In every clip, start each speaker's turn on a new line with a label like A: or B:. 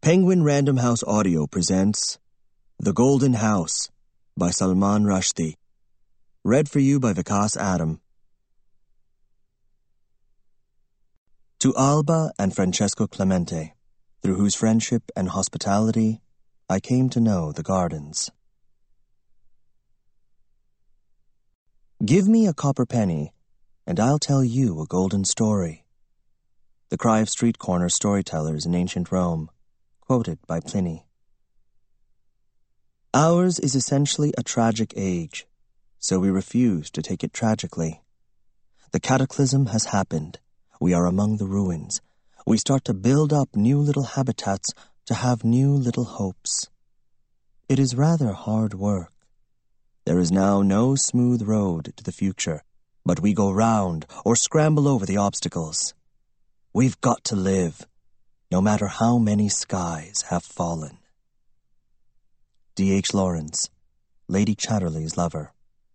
A: Penguin Random House Audio presents The Golden House by Salman Rushdie. Read for you by Vikas Adam. To Alba and Francesco Clemente, through whose friendship and hospitality I came to know the gardens. Give me a copper penny, and I'll tell you a golden story. The cry of street corner storytellers in ancient Rome, quoted by Pliny. Ours is essentially a tragic age, so we refuse to take it tragically. The cataclysm has happened. We are among the ruins. We start to build up new little habitats to have new little hopes. It is rather hard work. There is now no smooth road to the future, but we go round or scramble over the obstacles. We've got to live, no matter how many skies have fallen. D.H. Lawrence, Lady Chatterley's Lover.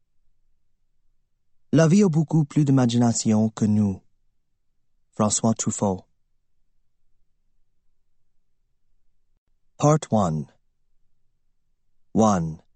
A: La vie a beaucoup plus d'imagination que nous. François Truffaut. Part 1. 1.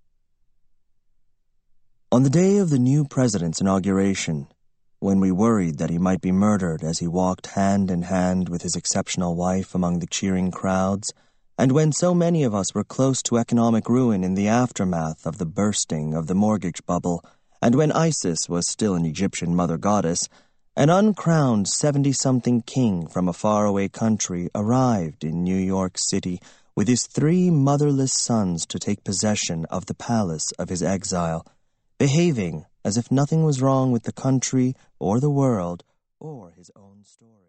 A: On the day of the new president's inauguration, when we worried that he might be murdered as he walked hand in hand with his exceptional wife among the cheering crowds, and when so many of us were close to economic ruin in the aftermath of the bursting of the mortgage bubble, and when Isis was still an Egyptian mother goddess, an uncrowned 70-something king from a faraway country arrived in New York City with his 3 motherless sons to take possession of the palace of his exile, behaving as if nothing was wrong with the country or the world or his own story.